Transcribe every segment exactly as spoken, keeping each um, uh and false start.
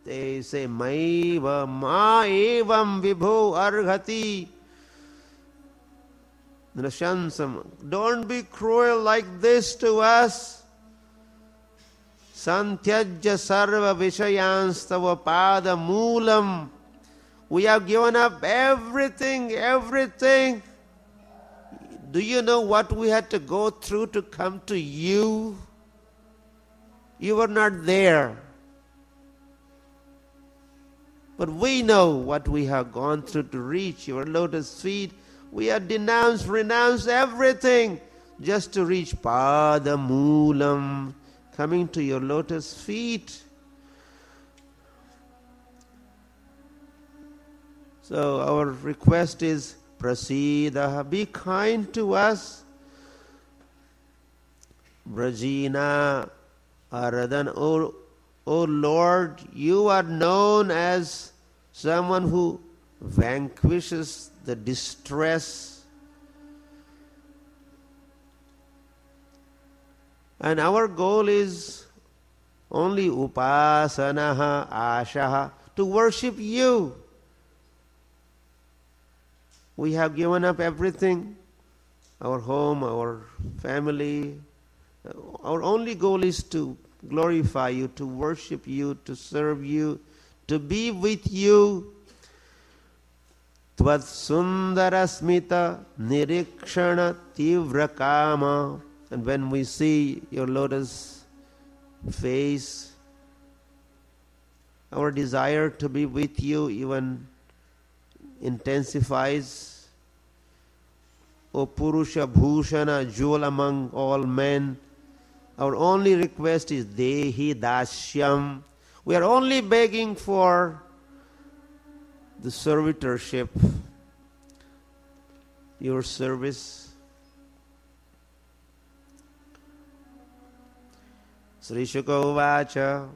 They say, Maiva ma evam vibho arghati. Nrashansam. Don't be cruel like this to us. Santyajya sarva vishayanstava pada moolam. We have given up everything, everything. Do you know what we had to go through to come to you? You were not there. But we know what we have gone through to reach your lotus feet. We have denounced, renounced everything just to reach Pada Moolam, coming to your lotus feet. So our request is, Prasida, be kind to us. Brajina Aradan, O, O Lord, you are known as someone who vanquishes the distress. And our goal is only upasanaha, ashaha, to worship you. We have given up everything, our home, our family. Our only goal is to glorify you, to worship you, to serve you, to be with you. Tvat sundarasmita nirikshana tivra kama. And when we see your lotus face, our desire to be with you even intensifies. O Purusha Bhushana, jewel among all men, our only request is Dehi Dashyam. We are only begging for the servitorship, your service. Sri Shuka Uvacha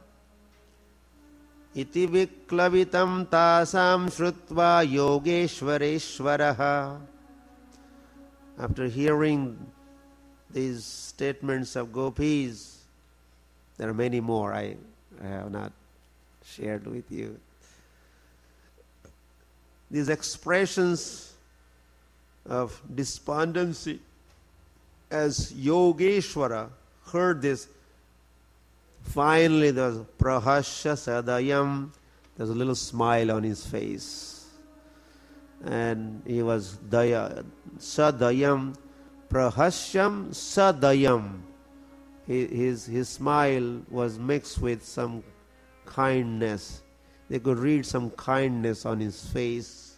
Iti Viklavitam Tasam Shrutva Yogeshwareshwaraha. After hearing these statements of gopis, there are many more I, I have not shared with you. These expressions of despondency, as Yogeshwara heard this, finally there was Prahasya Sadayam, there's a little smile on his face. And he was Daya, Sadayam, Prahasyam Sadayam. His, his smile was mixed with some kindness. They could read some kindness on his face.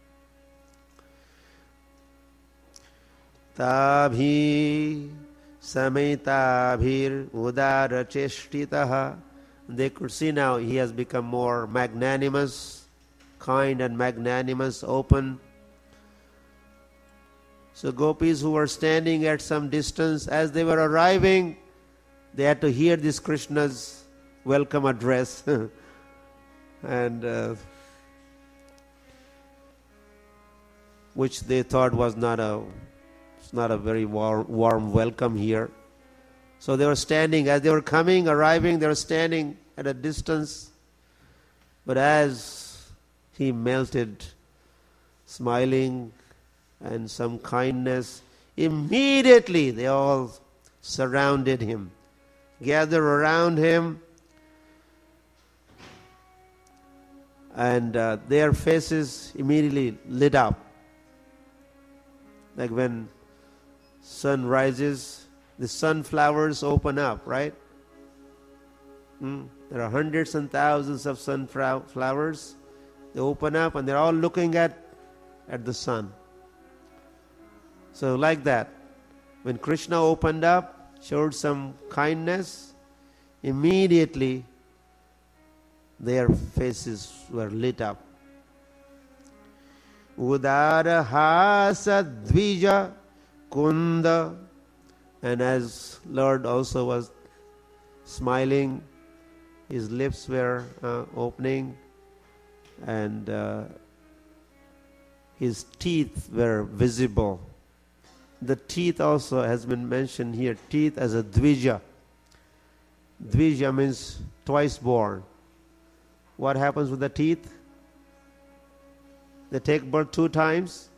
Tabhi Samaitabhir Udara Cheshtitaha. They could see now he has become more magnanimous, kind and magnanimous, open. So gopis who were standing at some distance, as they were arriving, they had to hear this Krishna's welcome address. and uh, which they thought was not a not a very warm, warm welcome here. So they were standing, as they were coming, arriving, they were standing at a distance. But as he melted, smiling and some kindness, immediately they all surrounded him, gathered around him, and uh, their faces immediately lit up. Like when sun rises, the sunflowers open up, right? Mm. There are hundreds and thousands of sunflowers. They open up and they're all looking at, at the sun. So like that, when Krishna opened up, showed some kindness, immediately their faces were lit up. Udara hasa dvija kunda. And as Lord also was smiling, his lips were uh, opening, and uh, his teeth were visible. The teeth also has been mentioned here, teeth as a dvija. Dvija means twice born. what happens with the teeth? They take birth two times.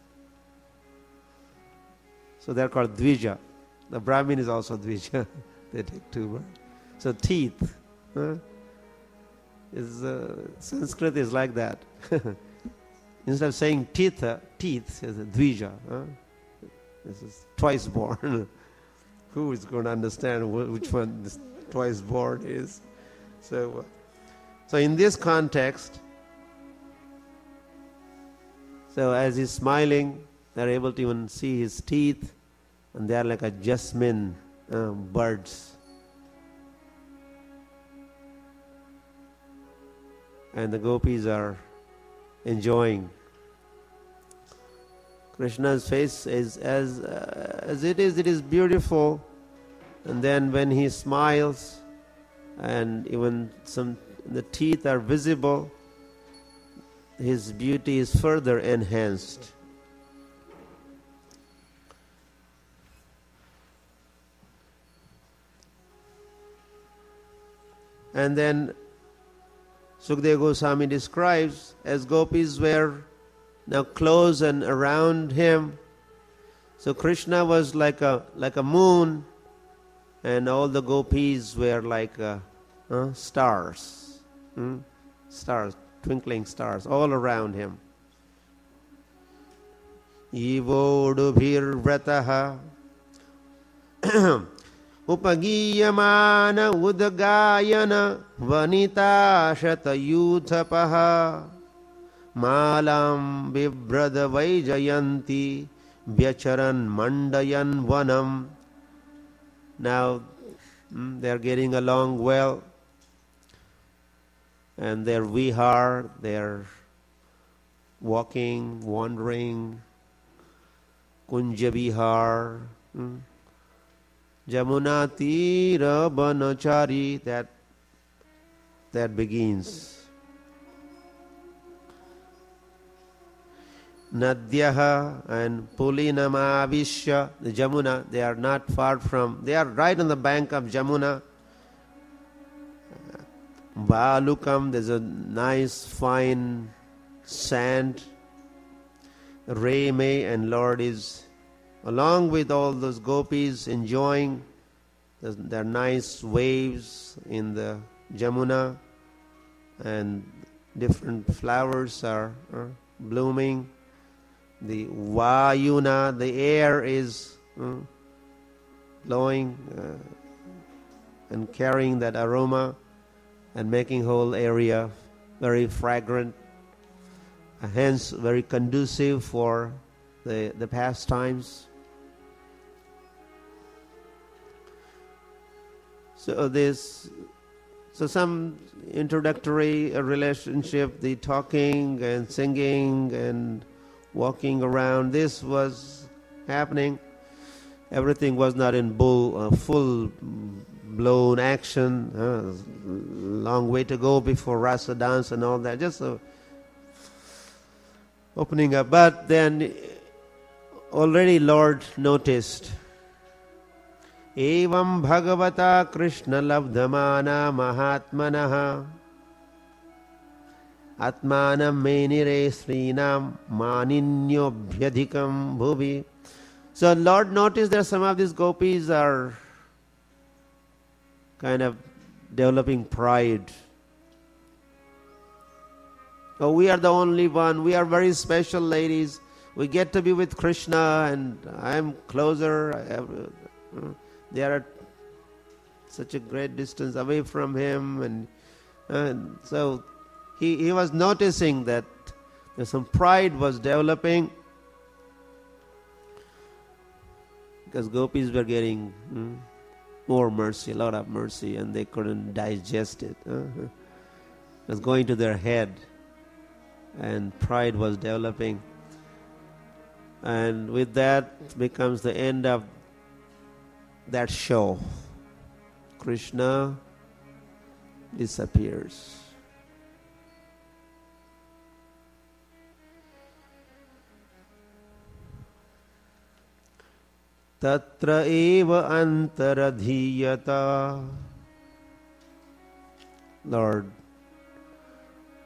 So they're called Dvija. The Brahmin is also Dvija. They take two births. So teeth. Huh? Is, uh, Sanskrit is like that. Instead of saying teeth, uh, teeth is Dvija. Huh? This is twice born. Who is going to understand wh- which one this twice born is? So, uh, so in this context, so as he's smiling, they're able to even see his teeth, and they are like a jasmine um, birds. And the gopis are enjoying. Krishna's face is as uh, as it is. It is beautiful, and then when he smiles, and even some the teeth are visible, his beauty is further enhanced. And then Sukadeva Goswami describes as gopis were now close and around him. So Krishna was like a like a moon, and all the gopis were like uh, uh, stars, hmm? stars, twinkling stars all around him. Ivodubhir vrataha upagiyamana udagayana vanita shatayuthapaha malam bibrada vaijayanti vyacharan mandayan vanam. Now mm, they are getting along well, and their vihar, they are walking, wandering, kunja vihar, mm, Jamuna tira banachari, that that begins. Nadyaha and Pulinamavishya, the Jamuna, they are not far from, they are right on the bank of Jamuna. Balukam, there's a nice fine sand. Reme, and Lord is along with all those gopis enjoying the, their nice waves in the Jamuna, and different flowers are, are blooming. The Vayuna, the air is uh, blowing uh, and carrying that aroma and making whole area very fragrant, uh, hence very conducive for the, the pastimes. So this, so some introductory relationship, the talking and singing and walking around, this was happening. Everything was not in bull, uh, full blown action. Uh, long way to go before rasa dance and all that. Just uh, opening up. But then already Lord noticed. Evam Bhagavata Krishna Labdhamana Mahatmanaha Atmanam Menire Srinam Maninyobhyadhikam Bhuvi. So Lord noticed that some of these gopis are kind of developing pride. Oh, we are the only one. We are very special ladies. We get to be with Krishna, and I am closer. I have, uh, they are at such a great distance away from him, and, and so he he was noticing that some pride was developing, because gopis were getting hmm, more mercy, a lot of mercy, and they couldn't digest it. Uh-huh. It was going to their head, and pride was developing. And with that becomes the end of that show. Krishna disappears. Tatra eva antaradhiyata. Lord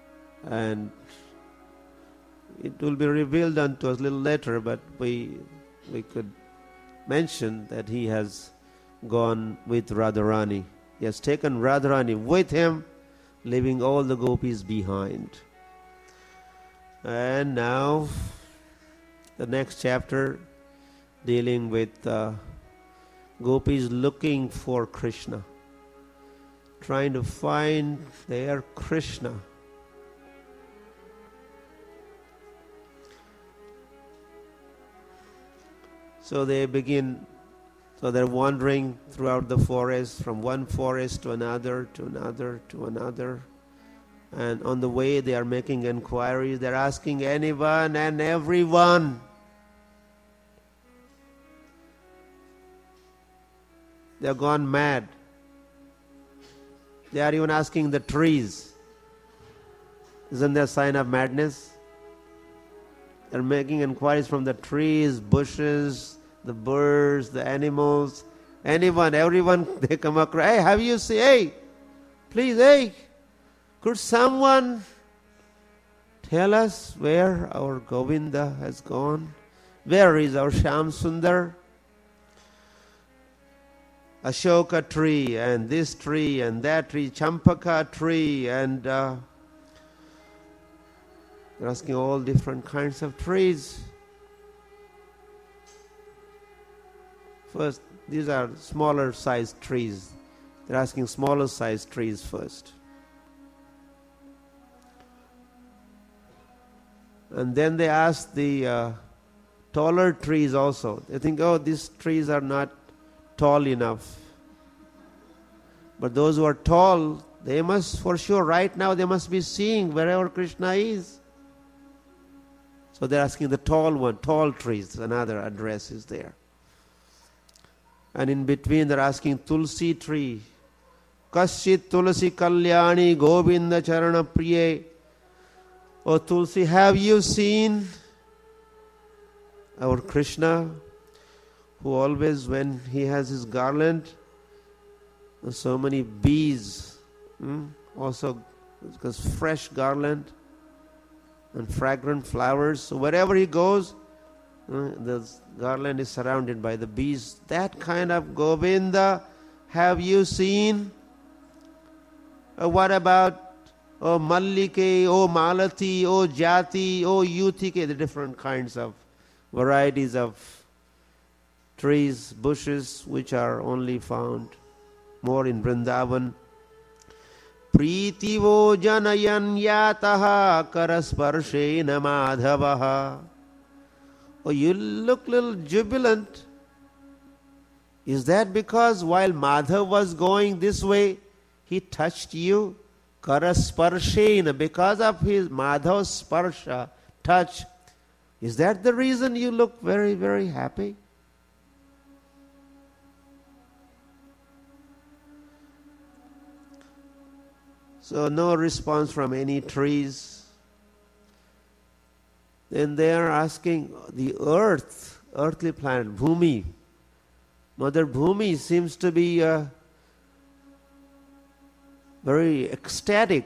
And it will be revealed unto us a little later, but we we could mention that he has gone with Radharani. He has taken Radharani with him, leaving all the gopis behind. And now the next chapter dealing with uh, gopis looking for Krishna, trying to find their Krishna. So they begin, so they're wandering throughout the forest, from one forest to another, to another, to another. And on the way they are making inquiries. They're asking anyone and everyone. They're gone mad. They are even asking the trees. Isn't that a sign of madness? They're making inquiries from the trees, bushes, the birds, the animals, anyone, everyone they come across. Hey, have you seen? Hey, please, hey, could someone tell us where our Govinda has gone? Where is our Shyam Sundar? Ashoka tree, and this tree, and that tree, Champaka tree, and uh, they're asking all different kinds of trees. First, these are smaller sized trees. They're asking smaller sized trees first. And then they ask the uh, taller trees also. They think, oh, these trees are not tall enough. But those who are tall, they must, for sure, right now they must be seeing wherever Krishna is. So they're asking the tall one, tall trees, another address is there. And in between they're asking Tulsi tree. Kaschit Tulsi Kalyani Govinda Charana Priye. Oh Tulsi, have you seen our Krishna, who always, when he has his garland, so many bees, hmm? also because fresh garland and fragrant flowers. So wherever he goes, uh, the garland is surrounded by the bees. That kind of Govinda, have you seen? Uh, what about oh Mallike, oh Malati, oh Jati, oh Yutike, the different kinds of varieties of trees, bushes, which are only found more in Vrindavan. Pritivo janayan yataha karasparshena madhavaha. Oh, you look little jubilant. Is that because while Madhav was going this way, he touched you? Karasparshena, because of his Madhav's sparsha, touch. Is that the reason you look very, very happy? So no response from any trees. Then they are asking the earth, earthly planet, Bhumi. Mother Bhumi seems to be uh, very ecstatic.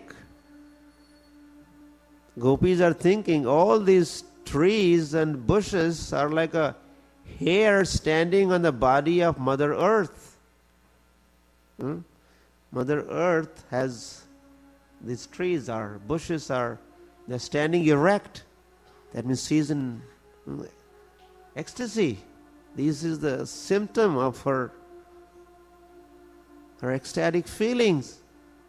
Gopis are thinking all these trees and bushes are like a hair standing on the body of Mother Earth. Hmm? Mother Earth has, these trees are, bushes are, they're standing erect. That means she's in ecstasy. This is the symptom of her, her ecstatic feelings.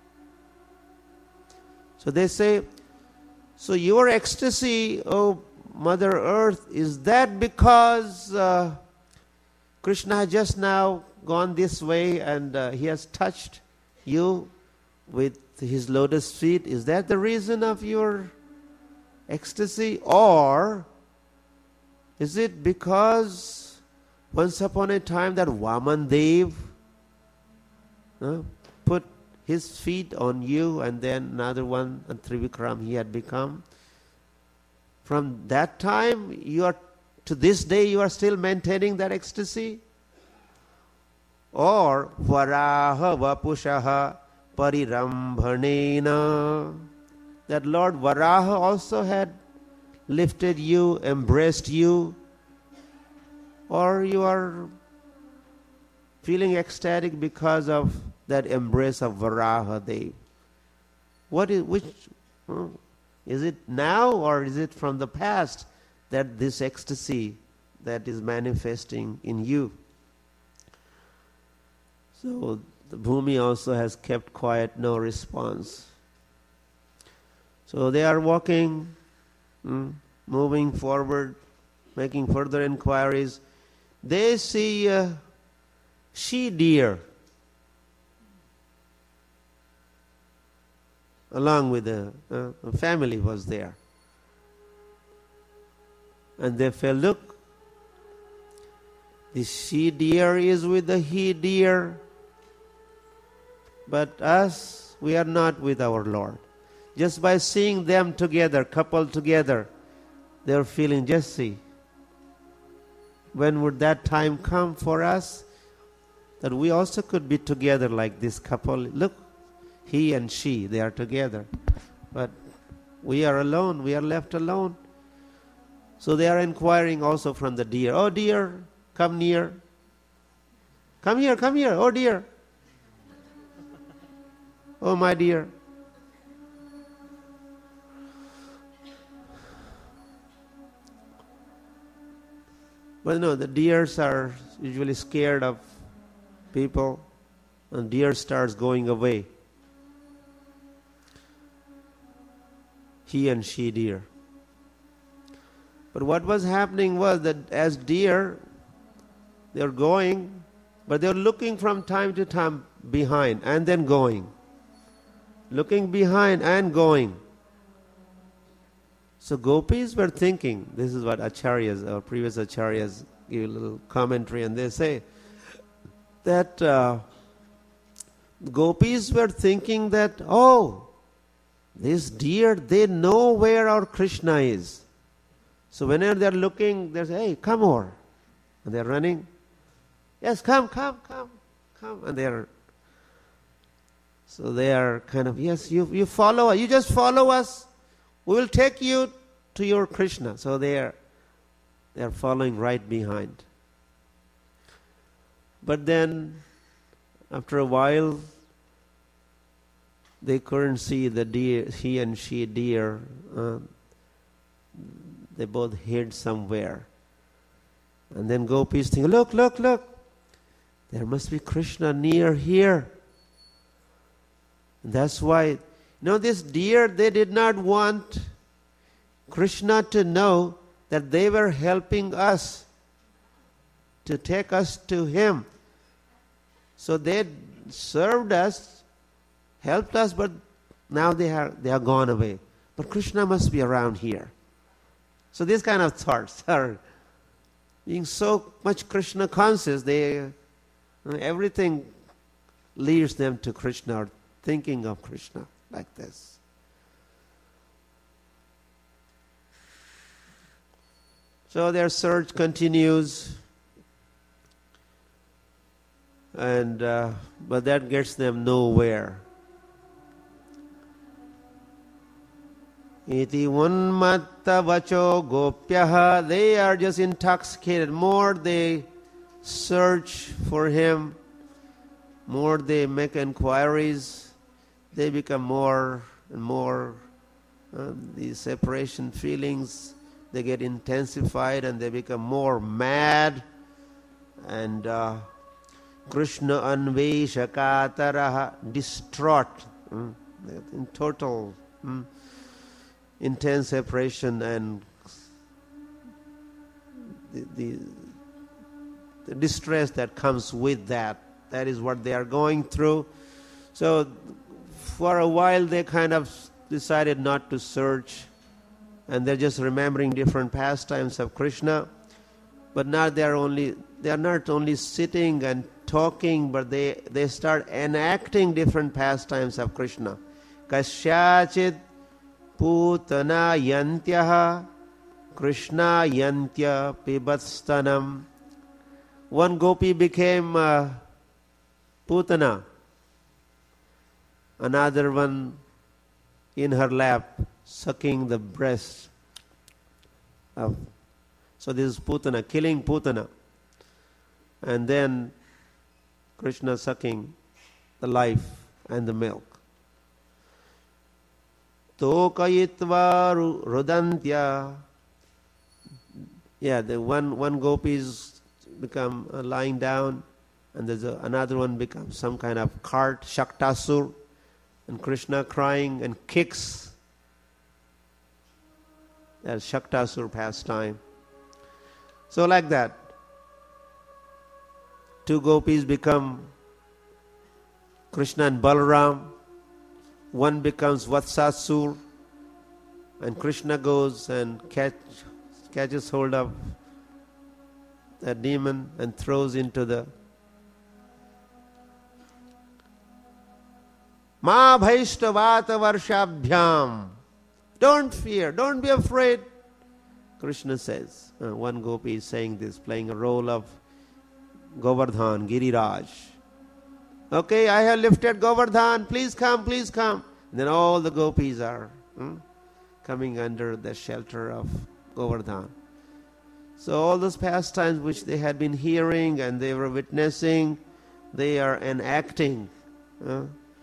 So they say, so your ecstasy, oh Mother Earth, is that because uh, Krishna has just now gone this way and uh, he has touched you with his lotus feet? Is that the reason of your ecstasy? Or is it because once upon a time that Vaman Dev uh, put his feet on you, and then another one, and Trivikram he had become? From that time, you are, to this day, you are still maintaining that ecstasy? Or Varaha Vapushaha Parirambhanena. that Lord Varaha also had lifted you, embraced you, or you are feeling ecstatic because of that embrace of Varaha Dev? What is, which, hmm, is it now or is it from the past that this ecstasy that is manifesting in you? So the Bhumi also has kept quiet, no response. So they are walking, hmm, moving forward, making further inquiries. They see a she-deer along with the uh, family was there. And they felt, look, the she-deer is with the he-deer, but us, we are not with our Lord. Just by seeing them together, coupled together, they are feeling, just see, when would that time come for us that we also could be together like this couple? Look, he and she, they are together. But we are alone, we are left alone. So they are inquiring also from the deer. Oh dear, come near. Come here, come here, oh dear. Oh my dear. Well, no, the deers are usually scared of people, and deer starts going away. He and she deer. But what was happening was that as deer, they're going, but they're looking from time to time behind and then going. Looking behind and going. So gopis were thinking, this is what acharyas, our previous acharyas give a little commentary, and they say that uh, gopis were thinking that, oh, this deer, they know where our Krishna is. So whenever they're looking, they say, hey, come over. And they're running. Yes, come, come, come, come. And they're, so they are kind of, yes, you, you follow us. You just follow us. We will take you to your Krishna. So they are, they are following right behind. But then, after a while, they couldn't see the deer, he and she deer. Uh, they both hid somewhere. And then gopis think, look, look, look. There must be Krishna near here. And that's why, you know, this deer, they did not want Krishna to know that they were helping us to take us to him. So they served us, helped us, but now they are, they are gone away. But Krishna must be around here. So these kind of thoughts are being so much Krishna conscious, they everything leads them to Krishna, or thinking of Krishna like this. So their search continues, and uh, but that gets them nowhere. Iti unmatta vacho gopyaha. They are just intoxicated. More they search for him, more they make inquiries, they become more and more, uh, these separation feelings, they get intensified and they become more mad. And uh, Krishna anveshakataraha, distraught, mm, in total mm, intense separation, and the, the, the distress that comes with that. That is what they are going through. So for a while they kind of decided not to search, and they're just remembering different pastimes of Krishna. But now they are only they are not only sitting and talking, but they, they start enacting different pastimes of Krishna. Kasyachit putana yantyaha Krishna yantya pibatstanam. One gopi became uh, Putana. Another one in her lap, sucking the breast of. So this is Putana, killing Putana. And then Krishna sucking the life and the milk. Tokayitva rudantya. Yeah, the one, one gopi is become uh, lying down, and there's a, another one becomes some kind of cart, Shaktasur, and Krishna crying and kicks. That's Shaktasur pastime. So like that, two gopis become Krishna and Balaram. One becomes Vatsasur, and Krishna goes and catch, catches hold of the demon and throws into the Ma Bhaishtavata Varshabhyam. Don't fear, don't be afraid. Krishna says, uh, one gopi is saying this, playing a role of Govardhan, Giriraj. Okay, I have lifted Govardhan, please come, please come. And then all the gopis are hmm, coming under the shelter of Govardhan. So all those pastimes which they had been hearing and they were witnessing, they are enacting. Uh,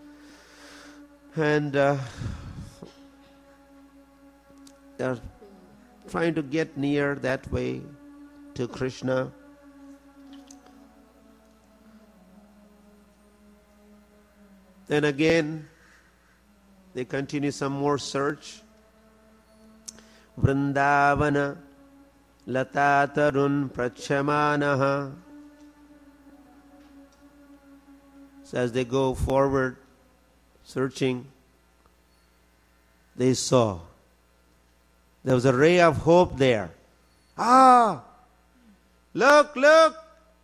and uh, they are trying to get near that way to Krishna. Then again, they continue some more search. Vrindavana latatarun prachamanaha. So as they go forward, searching, they saw there was a ray of hope there. Ah! Look, look!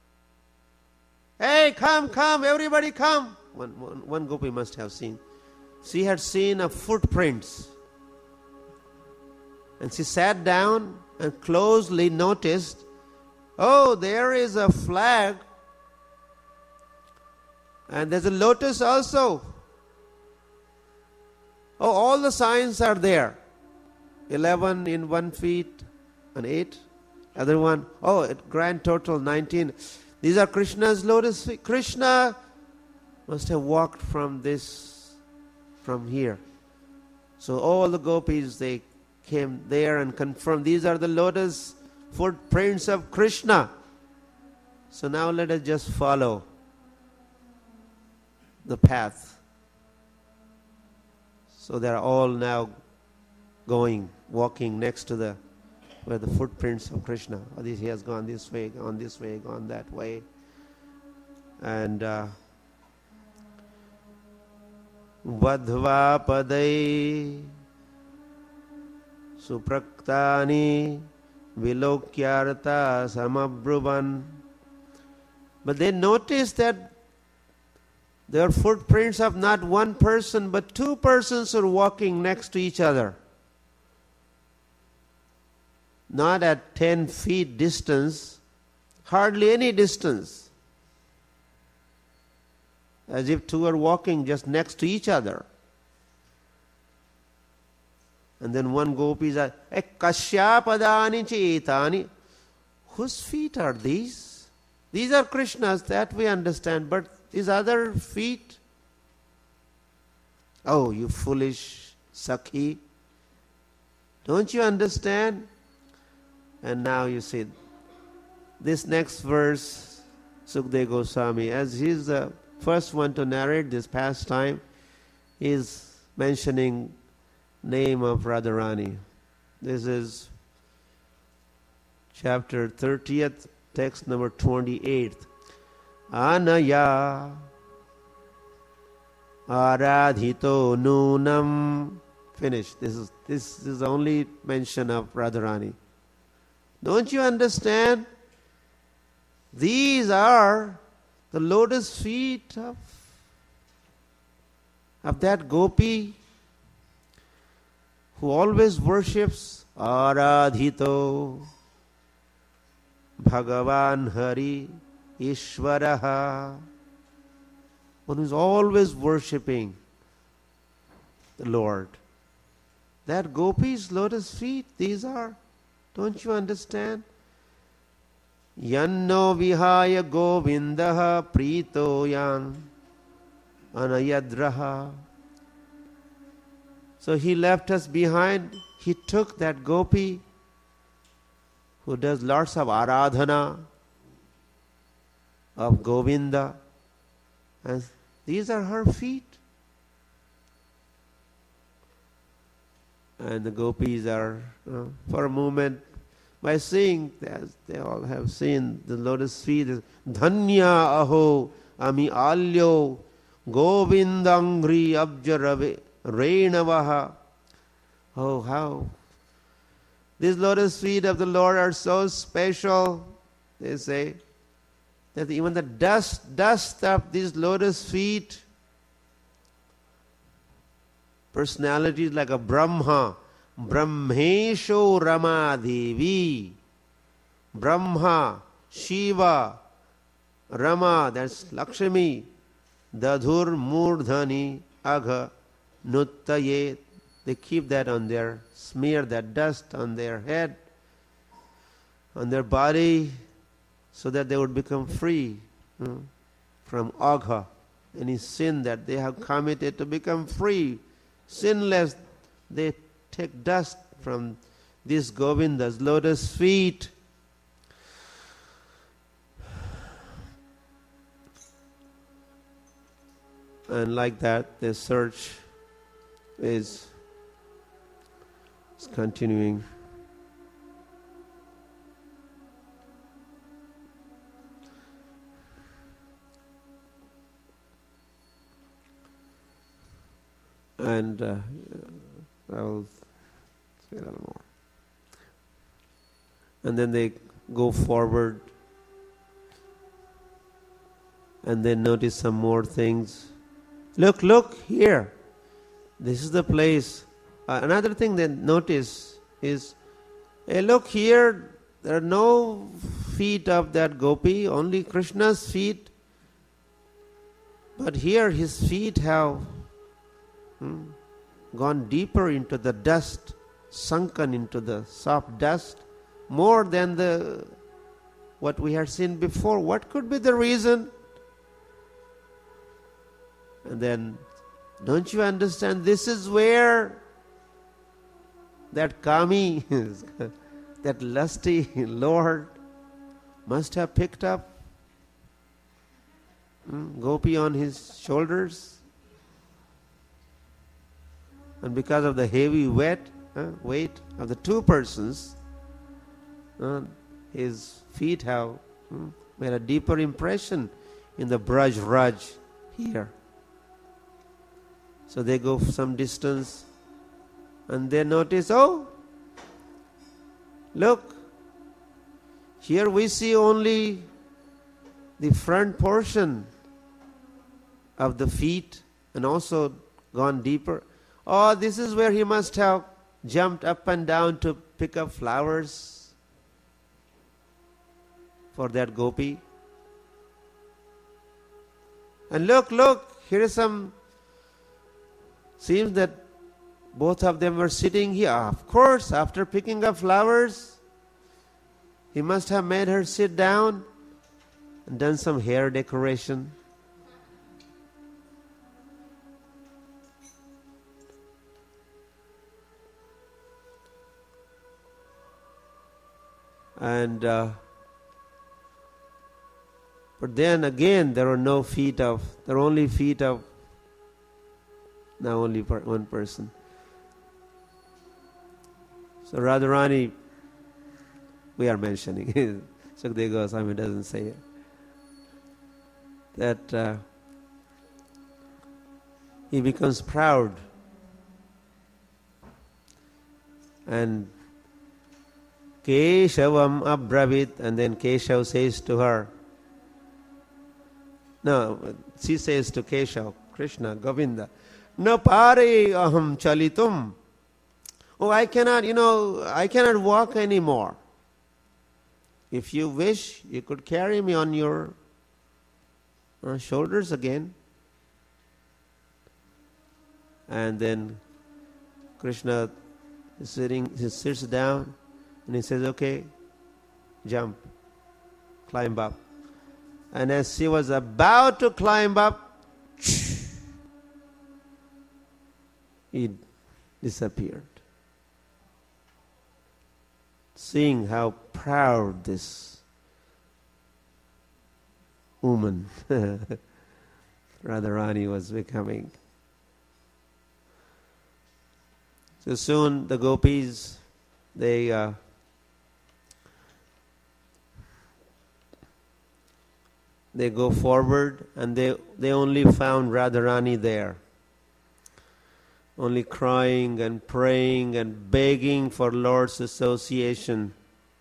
Hey, come, come, everybody come! One, one, one gopi must have seen. She had seen a footprints. And she sat down and closely noticed, oh, there is a flag. And there's a lotus also. Oh, all the signs are there. Eleven in one feet and eight. Other one, oh, grand total nineteen. These are Krishna's lotus feet. Krishna must have walked from this, from here. So all the gopis, they came there and confirmed these are the lotus footprints of Krishna. So now let us just follow the path. So they are all now going, walking next to the where the footprints of Krishna. Oh, he has gone this way, gone this way, gone that way. And uh, Vadhva padai supraktani vilokyarta samabruvan. But they noticed that there are footprints of not one person, but two persons are walking next to each other. Not at ten feet distance, hardly any distance. As if two are walking just next to each other. And then one gopi says, "Hey, Kashyapadani chaitani." Whose feet are these? These are Krishna's, that we understand, but these other feet? Oh, you foolish Sakhi. Don't you understand? And now you see, this next verse, Sukadeva Goswami, as he's the first one to narrate this pastime, is mentioning name of Radharani. This is chapter thirtieth, text number twenty-eight. Anaya aradhito nunam. Finish. This is this is the only mention of Radharani. Don't you understand? These are the lotus feet of, of that gopi who always worships Aradhito Bhagavan Hari Ishvaraha. One who is always worshipping the Lord. That gopi's lotus feet, these are. Don't you understand? Yanno vihaya govindaha prito yan anayadraha. So he left us behind. He took that gopi who does lots of aradhana of Govinda. And these are her feet. And the gopis are, you know, for a moment, by seeing, as they all have seen, the lotus feet is Dhanya aho ami alyo govindangri abjarave renavaha. Oh, how these lotus feet of the Lord are so special, they say, that even the dust, dust of these lotus feet, personalities like a Brahma, Brahmesho Ramadevi, Brahma, Shiva, Rama, that's Lakshmi, Dadhur Murdhani Agha Nuttaye. They keep that on their, smear that dust on their head, on their body, so that they would become free, you know, from agha, any sin that they have committed, to become free, sinless. They take dust from this Govinda's lotus feet. And like that, the search is, is continuing. And uh, I'll say a little more. And then they go forward, and then notice some more things. Look, look here. This is the place. Uh, another thing they notice is, hey, look here. There are no feet of that gopi, only Krishna's feet. But here his feet have hmm, gone deeper into the dust, sunken into the soft dust, more than the what we had seen before. What could be the reason? And then, don't you understand? This is where that kami, that lusty Lord, must have picked up hmm, gopi on his shoulders. And because of the heavy weight, uh, weight of the two persons, uh, his feet have hmm, made a deeper impression in the Braj Raj here. So they go some distance and they notice, oh, look, here we see only the front portion of the feet and also gone deeper. Oh, this is where he must have jumped up and down to pick up flowers for that gopi. And look, look, here is some, seems that both of them were sitting here. Of course, after picking up flowers, he must have made her sit down and done some hair decoration. And uh, but then again, there were no feet of, there were only feet of, now only per, one person. So Radharani, we are mentioning, Sukadeva Goswami doesn't say it, that uh, he becomes proud and Keshavam abravit, and then Keshav says to her, no, she says to Keshav, Krishna, Govinda, no pare aham chalitum. Oh, I cannot, you know, I cannot walk anymore. If you wish, you could carry me on your uh, shoulders again. And then Krishna He's sitting, he sits down and he says, okay, jump, climb up. And as she was about to climb up, he disappeared. Seeing how proud this woman, Radharani, was becoming. So soon the gopis, they uh, they go forward, and they, they only found Radharani there, only crying and praying and begging for Lord's association.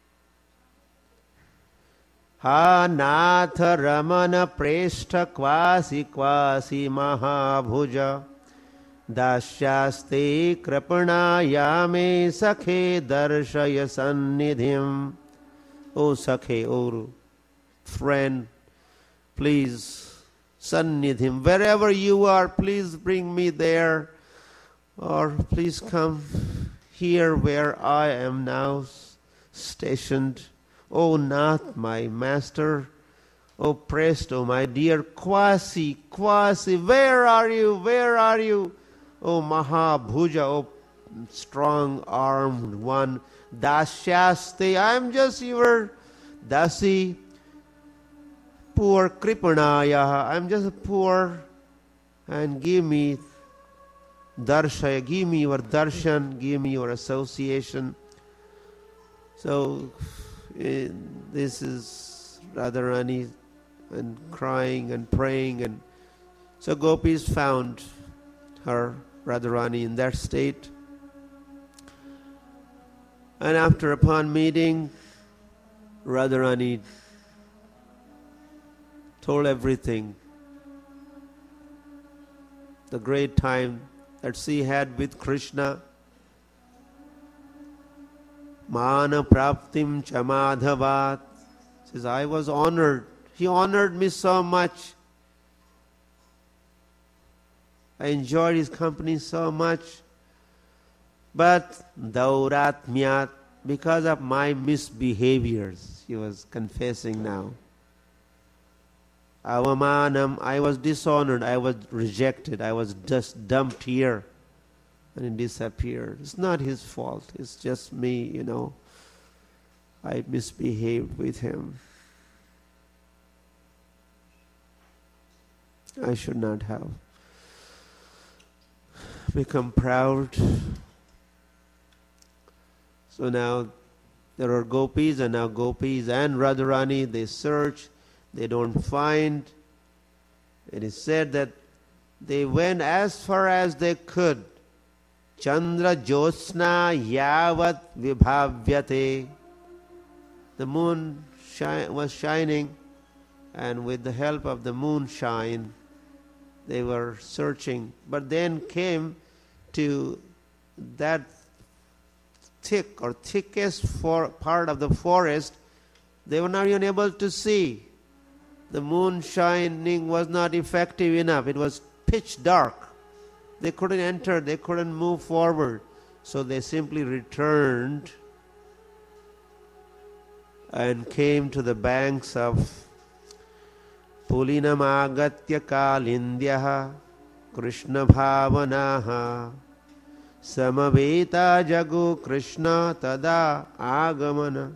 Ha natha ramana preshta kvasi kvasi mahabhuja dasyaste kripanayame sakhe darshaya sannidhim. O Sakhe, O friend, please, sannidhim, wherever you are, please bring me there, or please come here where I am now stationed. O Nath, my master, O Presto, my dear Kvasi, Kvasi, where are you, where are you? O Mahabhuja, O strong-armed one, Dasyaste, I am just your Dasi, poor Kripanaya, I am just poor, and give me Darshaya, give me your darshan, give me your association. So, uh, this is Radharani, and crying and praying, and so gopis found her, Radharani, in that state. And after upon meeting, Radharani told everything, the great time that she had with Krishna. Mana praptim chamadhavat. Says, I was honored. He honored me so much. I enjoyed his company so much. But dauratmyat, because of my misbehaviors, he was confessing now. Avamanam, I was dishonored, I was rejected, I was just dumped here, and he disappeared. It's not his fault, it's just me, you know. I misbehaved with him. I should not have become proud. So now there are gopis, and now gopis and Radharani, they search, they don't find. It is said that they went as far as they could. Chandra Jyotsna Yavat Vibhavyate. The moon shi- was shining, and with the help of the moonshine, they were searching. But then came to that thick or thickest for part of the forest. They were not even able to see. The moon shining was not effective enough. It was pitch dark. They couldn't enter. They couldn't move forward. So they simply returned and came to the banks of Pulinam agatya kalindyaha Krishna bhavanaha samaveta jago Krishna tada agamana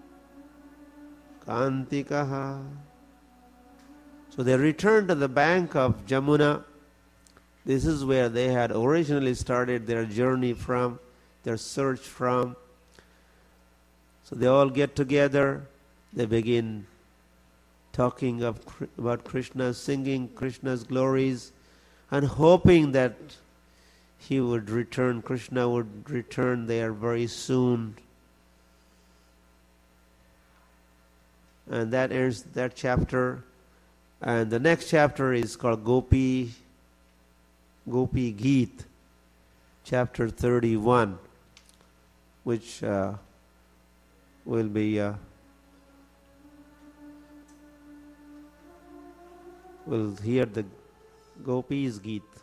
kantikaha. So they returned to the bank of Jamuna. This is where they had originally started their journey from, their search from. So they all get together. They begin talking of, about Krishna, singing Krishna's glories, and hoping that he would return, Krishna would return there very soon. And that ends that chapter. And the next chapter is called Gopi, Gopi Geet, chapter thirty-one, which uh, will be, uh, we'll hear the Gopi's Geet.